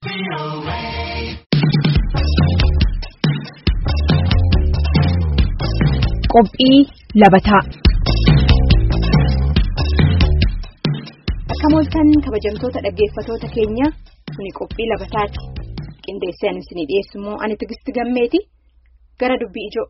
Qophii labataa. Akka mooltan kabajamtoota dhaggeeffatoota keenya kuni qophii labataati. Qindeessaan isinii dhiyeessu immoo ani Tigisti Gammeeti. Gara dubbii ijoo.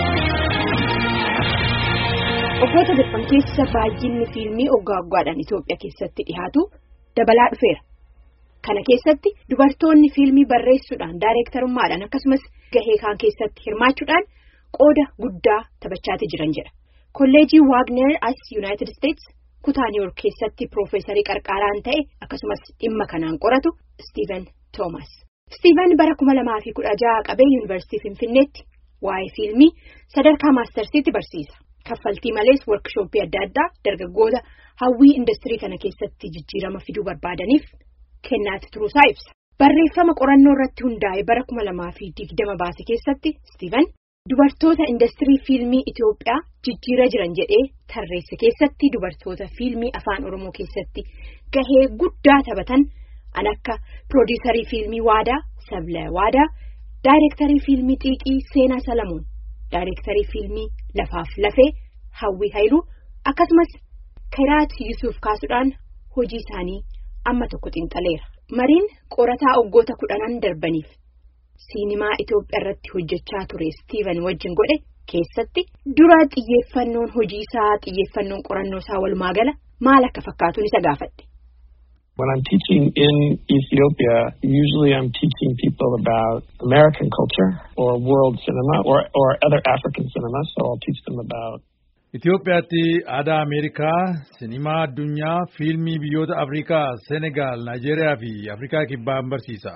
Waggoota darban keessa baay'inni fiilmii waggaadhaan Itoophiyaa keessatti dhiyaatu dabalaa dhufeera. Kana keessatti dubartoonni fiilmii barreessuudhaan daayirektarummaadhaan akkasumas gahee kaan keessatti hirmaachuudhaan qooda guddaa taphachaati jiran jedha. Kolleejii Waagner as United States kutaa New York keessatti Piroofeesarii qarqaaraan ta'e akkasumas dhimma kanaan qoratu Steven Thomas. Steven bara 2016 qabee Yuunivarsiitii Finfinneetti waa'ee fiilmii sadarkaa maastarsiitti barsiisa. Kaffaltii malees workshooppii adda addaa dargaggoota hawwii industirii kana keessatti jijjiirama fiduu barbaadaniif kennaati turuusaa ibsa. Barreeffama qorannoo irratti hundaa'e bara 2020 baase keessatti Steven dubartoota industirii fiilmii Itoophiyaa jijjiiraa jiran jedhee tarreesse keessatti dubartoota fiilmii afaan Oromoo keessatti gahee guddaa taphatan an akka piroodiisarii fiilmii Waadaa Sabla Waadaa, daayirektarii fiilmii Xiiqii Seenaa Salamuun, daayirektarii fiilmii Lafaaf Lafee Hawwii Haayiluu akkasumas Kiraat Yusuuf kaasuudhaan hojii isaanii amma tokko xinxaleera. Mariin qorataa waggoota 10 darbaniif siinimaa Itoophiyaa irratti hojjechaa ture Steven wajjin godhe keessatti dura xiyyeeffannoon hojii isaa xiyyeeffannoon qorannoo isaa walumaa gala maal akka fakkaatuun isa gaafadhe. When I'm teaching in Ethiopia, usually I'm teaching people about American culture or world cinema or other African cinema, so I'll teach them about Itoophiyaatti aadaa Ameerikaa, sinimaa addunyaa, fiilmii biyyoota Afrikaa, Senegaal, Naayijeeriyaa fi Afrikaa kibbaa barsiisa.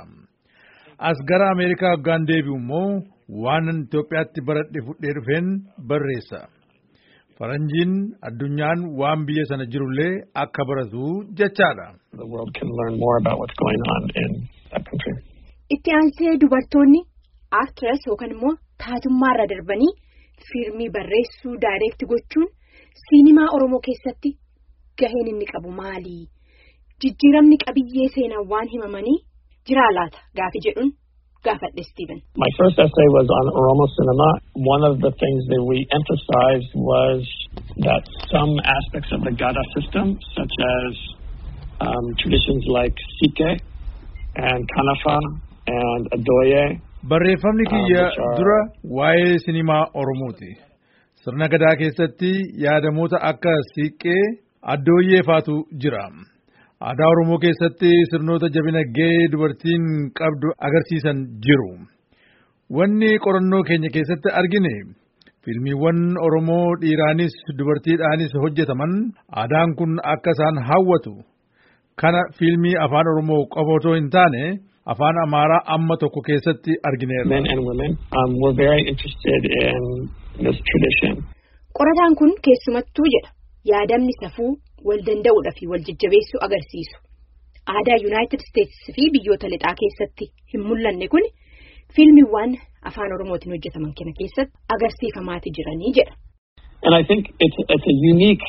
As gara Ameerikaa waggaan deebi'u immoo waan Itoophiyaatti baradhe fudhee dhufeen barreessa. Faranjiin addunyaan waan biyya sana jirullee akka baratu jechaadha. The world can learn more about what's going on in that country. Itti aansee dubartoonni actress yookaan immoo taatummaarra darbanii fiilmii barreessuu daayireekti gochuun siinimaa Oromoo keessatti gaheen inni qabu maali? Jijjiiramni qabiyyee seenaa waan himamanii jiraa laata gaafi jedhuun gaafadhe Steven. My first essay was on Oromo cinema. One of the things that we emphasized was that some aspects of the Gada system, such as traditions like Sike and Kanafa and Adoye. Barreeffamni kiyya dura waa'ee sinimaa Oromooti. Sirna gadaa keessatti yaadamoota akka Siiqqee, Addooyyee faatu jira. Aadaa Oromoo keessatti sirnoota jabina gahee dubartiin qabdu agarsiisan jiru. Wanni qorannoo keenya keessatti argine fiilmiiwwan Oromoo dhiiraanis dubartiidhaanis hojjetaman aadaan kun akka isaan hawwatu. Kana fiilmii afaan Oromoo qofa otoo hin taane afaan Amaaraa amma tokko keessatti argineerra. Men and women were very interested in this tradition. Qorataan kun keessumattuu jedha yaadamni safuu wal danda'uudha fi wal jajjabeessuu agarsiisu. Aadaa United States fi biyyoota lixaa keessatti hin mul'anne kun fiilmiiwwan afaan Oromootiin hojjetaman kana keessatti agarsiifamaati jiranii jedha. And I think it's a unique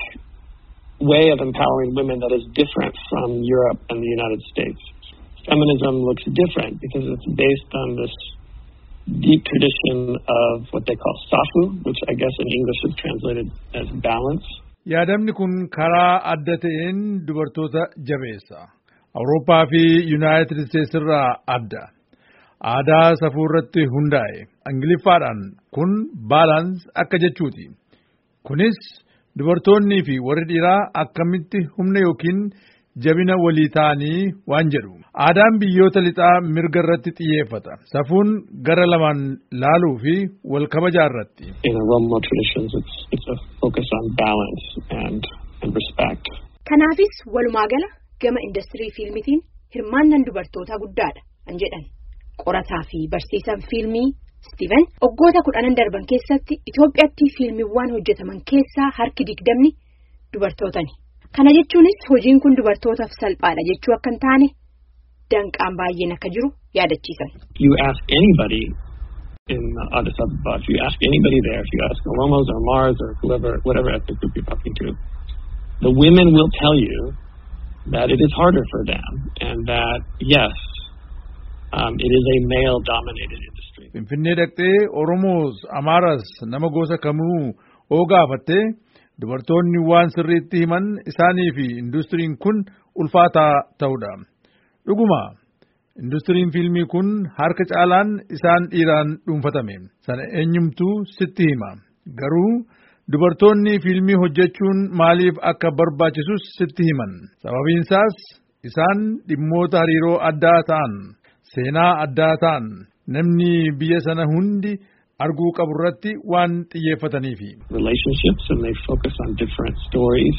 way of empowering women that is different from Europe and the United States. Feminism looks different because it's based on this deep tradition of what they call safu, which I guess in English is translated as balance. Yaadamni kun karaa adda ta'een dubartoota jabeessa. Awurooppaa fi Yuunaayitid Isteetsi irraa adda. Aadaa safuu irratti hundaa'e. Ingiliffaadhaan kun baalaans akka jechuuti. Kunis dubartoonnii fi warri dhiiraa akkamitti humna yookiin jabina walii ta'anii waan jedhu. Aadaan biyyoota lixaa mirga irratti xiyyeeffata. Safuun gara lamaan laaluu fi wal kabajaa irratti. In Oromo traditions, it's a focus on balance and respect. Kanaafis walumaa gala gama industirii fiilmitiin hirmaannaan dubartootaa guddaadha an jedhan. Qorataa fi barsiisaan fiilmii Steven waggoota 10 darban keessatti Itoophiyaatti fiilmiiwwan hojjetaman keessaa harki 20 dubartootani. Kana jechuunis hojiin kun dubartootaaf salphaadha jechuu akka hin taane danqaan baay'een akka jiru yaadachiisan. You ask anybody in Addis Ababa, if you ask anybody there, if you ask Oromos or Mars or whoever, whatever ethnic group you're talking to, the women will tell you that it is harder for them and that, yes, It is a male-dominated industry. Finfinnee dhaqxee Oromoos, Amaaras nama gosa kamuu oo gaafattee dubartoonni waan sirriitti himan isaanii fi industiriin kun ulfaataa ta'udha. Dhuguma industiriin fiilmii kun harka caalaan isaan dhiiraan dhuunfatame. Sana eenyumtuu sitti hima. Garuu dubartoonni fiilmii hojjechuun maaliif akka barbaachisus sitti himan. Sababiin isaas isaan dhimmoota hariiroo addaa ta'an, seenaa addaa ta'an namni biyya sana hundi arguu qabu irratti waan xiyyeeffataniifi. Relationships, and they focus on different stories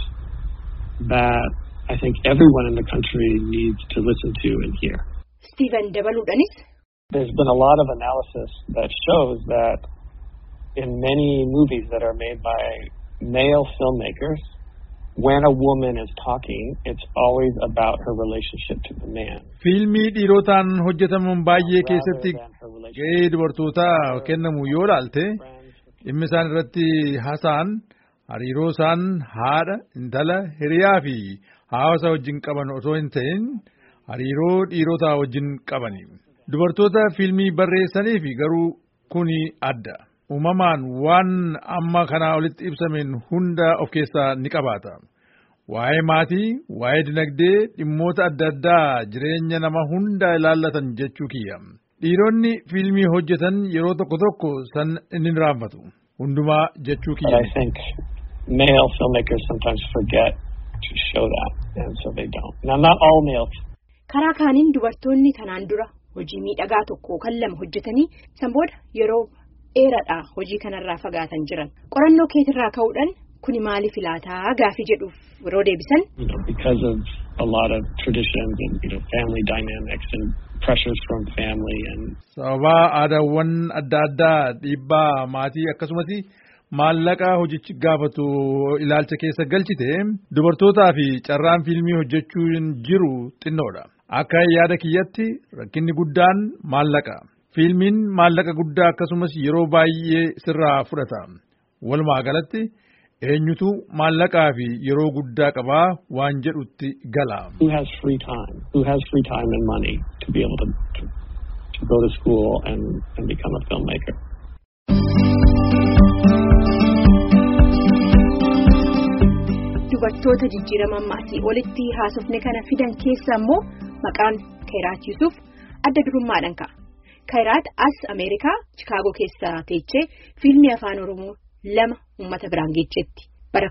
that I think everyone in the country needs to listen to and hear. Stephen dabaluudhanis. There's been a lot of analysis that shows that in many movies that are made by male filmmakers, when a woman is talking, it's always about her relationship to the man. Fiilmii dhiirotaan hojjetamuun baay'ee keessatti gahee dubartootaa kennamu yoo ilaalte dhimmi isaan irratti haasa'an hariiroo isaan haadha, intala, hiriyaa fi hawaasa wajjin qaban osoo hin ta'in hariiroo dhiirotaa wajjin qabani. Dubartoota fiilmii barreessaniif garuu kuni adda. Uumamaan waan amma kanaa olitti ibsameen hunda of keessaa ni qabaata. Waa'ee maatii, waa'ee dinagdee, dhimmoota adda addaa jireenya nama hunda ilaallatan jechuu kiyya. Dhiironni fiilmii hojjetan yeroo tokko tokko san inni raanfatu. Hundumaa jechuu kiyya. But I think male filmmakers sometimes forget to show that, and so they don't. Now, not all male. Karaa kaaniin dubartoonni tanaan dura hojii miidhagaa tokko kan lama hojjetanii san booda yeroo dheeraadhaa hojii kanarraa fagaatan jiran. Qorannoo keetirraa ka'uudhaan kuni maaliif ilaataa gaafii jedhuuf yeroo deebisan. Because of a lot of traditions and family dynamics and pressures from family and. Sababa aadaawwan adda addaa dhiibbaa maatii akkasumas maallaqa hojichi gaafatu ilaalcha keessa galchite dubartootaa fi carraan fiilmii hojjechuun jiru xinnoodha. Akka yaada kiyyatti rakkinni guddaan maallaqa. Fiilmiin maallaqa guddaa akkasumas yeroo baay'ee sirraa fudhata. Walumaa galatti eenyutu maallaqaa fi yeroo guddaa qabaa waan jedhutti gala. Who has free time? Who has free time and money to be able to go to school and become a filmmaker? Dubartoota jijjiirama maatii olitti haasofne kana fidan keessa immoo maqaan Kairaat Yusuf adda durummaadhaan ka'a. Kairaat as Ameerikaa Chicaagoo keessa teechee fiilmii afaan Oromoo 2 uummata biraan geejjetti bara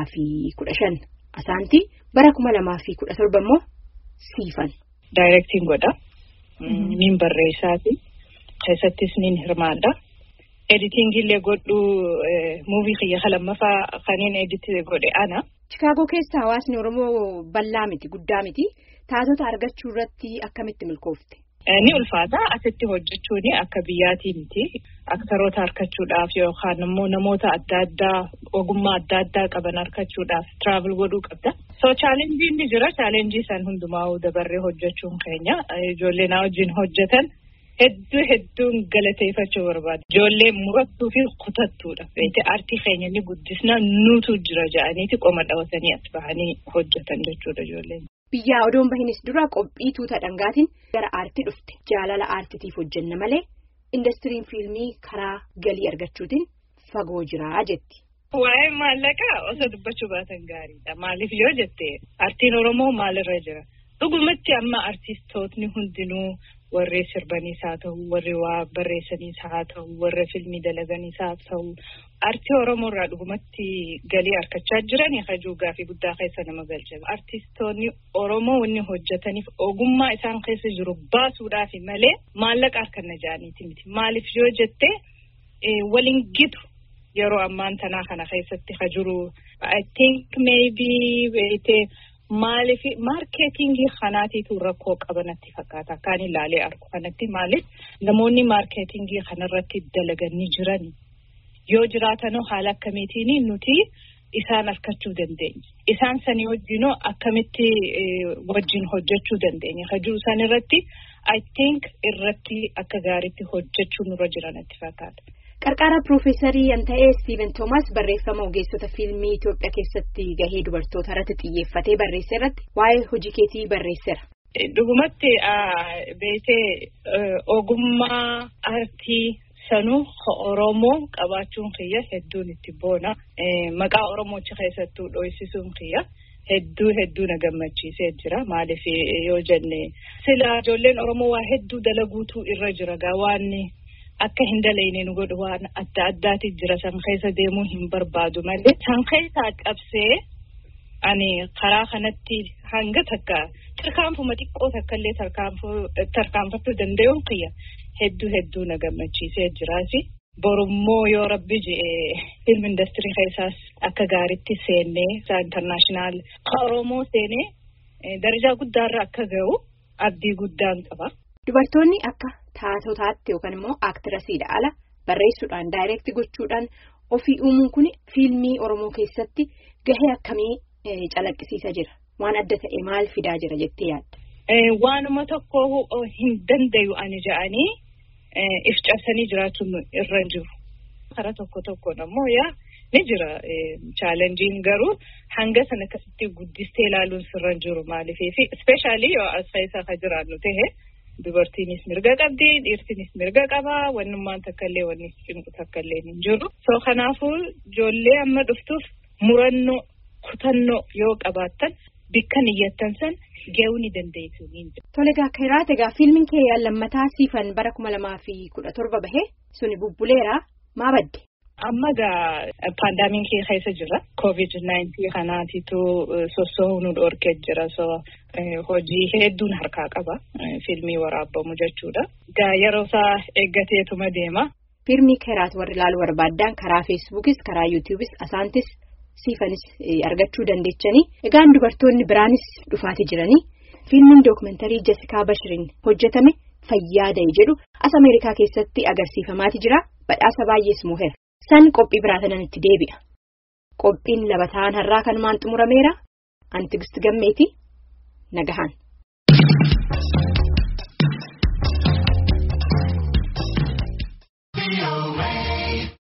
2015 asaantii bara 2017 immoo siifan. Directing godha. Nin barreessaati. Keessattis nin hirmaadha. Editing illee godhu movie kiyya lammaffaa kaniin edit godhe ana. Chicaagoo keessa hawaasni Oromoo bal'aa miti guddaa miti taatota argachuu irratti akkamitti milkoofte? Ni ulfaata asitti hojjechuun akka biyyaatii miti aktaroota argachuudhaaf yookaan immoo namoota adda addaa ogummaa adda addaa qaban argachuudhaaf travel godhuu qabda. So challenge ni jira challenge san hundumaa dabarree hojjechuun keenya ijoollee na wajjin hojjetan hedduun galateeffachuu barbaada. Ijoollee murattuu fi kutattuudha. Beekte aartii keenya ni guddisna nuutu jira jedhaniiti qoma dhawatanii as bahanii hojjetan jechuudha ijoolleen. Biyyaa odoon bahinis dura qophii tuuta dhangaatiin gara aartii dhufte. Jaalala aartiitiif hojjenna malee indastiriin fiilmii karaa galii argachuutiin fagoo jira jetti. Waa'ee maallaqaa osoo dubbachuu baatan gaariidha. Maaliif yoo jette aartiin Oromoo maalirra jira? Dhugumatti amma aartistootni hundinuu warri sirbaniis haa ta'u, warri waa barreessaniis haa ta'u, warri fiilmii dalaganiis haa ta'u, aartii Oromoo irraa dhugumatti galii argachaa jiran hajuu gaafii guddaa keessa nama galcha. Aartistoonni Oromoo wanni hojjetaniif ogummaa isaan keessa jiru baasuudhaaf malee maallaqa harkanna jaaniiti miti. Maaliif yoo jette waliin gitu yeroo ammaan tanaa kana keessatti hajuru I think maybe maaliif marketingii kanaatiitu rakkoo qabanatti fakkaata kan ilaalee argu kanatti maaliif namoonni marketingii kanarratti dalaganii jiran yoo jiraatanoo haala akkamiitiin nuti isaan argachuu dandeenya isaan sanii wajjinoo akkamitti wajjin hojjechuu dandeenya hajuu isaan irratti I think irratti akka gaariitti hojjechuu nurra jiranatti fakkaata. Qarqara Piroofeesarii an ta'ee Steven Thomas barreeffama ogeessota fiilmii Itoophiyaa keessatti gahee dubartoota irratti xiyyeeffatee barreesse irratti waa'ee hojii keetii barreesseera. Dhugumatti beetee ogummaa aartii sanuu Oromoo qabaachuun kiyya hedduun itti boona. Maqaa Oromoochi keessattuu dho'isisuun kiyya hedduu na gammachiisee jira. Maaliif yoo jenne sila ijoolleen Oromoo waa hedduu dalaguutu irra jira gawaanni akka hin dalayne nu godhu waan adda addaati jira san keessa deemuu hin barbaadu malee san keessaa qabsee ani karaa kanatti hanga takka tarkaanfuma xiqqoo takkallee tarkaanfachuu danda'uun kiyya hedduu na gammachiisee jiraasi. Borummoo yoo rabbi jedhee film industry keessaas akka gaariitti seennee international Oromoo seenee darajaa guddaarra akka ga'u abdii guddaan qaba. Dubartoonni akka taatotaatti yookaan immoo aktirasiidha ala barreessuudhaan daayireekti gochuudhaan ofii uumuun kun fiilmii Oromoo keessatti gahee akkamii calaqqisiisa jira? Waan adda ta'e maal fidaa jira jettee yaadda? Waanuma tokko hin dandayu ani ja'anii if cabsanii jiraachuun irra jiru. Karaa tokko ammoo ni jira chaalenjiin garuu hanga sana akkasitti guddistee ilaaluun sirra jiru maaliif especially yoo as keessa ka jiraannu ta'e dubartiinis mirga qabdi dhiirtinis mirga qaba wannummaan takkallee wanni cimqu takkallee hin jiru. So kanaafuu ijoollee amma dhuftuuf murannoo kutannoo yoo qabaattan bikka niyyattan san ga'uu ni dandeessu. Tole egaa fiilmiin kee lammataa siifan bara 2017 bahee suni bubbuleera maa badde? Amma paandamiikii keessa jira. COVID-19 kanaatitu soso'uu nu dhorkee jira. So hojii hedduun harkaa qaba. Fiilmii waraabbamu jechuudha. Yeroo isaa eeggateetuma deema. Fiilmii karaat warri ilaaluu barbaadan karaa Feesbuukis karaa Yuutuubis asaantis siifanis argachuu dandeechanii. Egaan dubartoonni biraanis dhufaati jiranii. Fiilmiin dookumentarii Jessikaa Bashiriin hojjetame Fayyaada'e jedhu as Ameerikaa keessatti agarsiifamaati jira. Badhaasa baay'ees moo'eera. San qophii biraa tanan itti deebi'a. Qophiin labataan har'aa kanumaan xumurameera. Antigist Gammeeti nagahaan.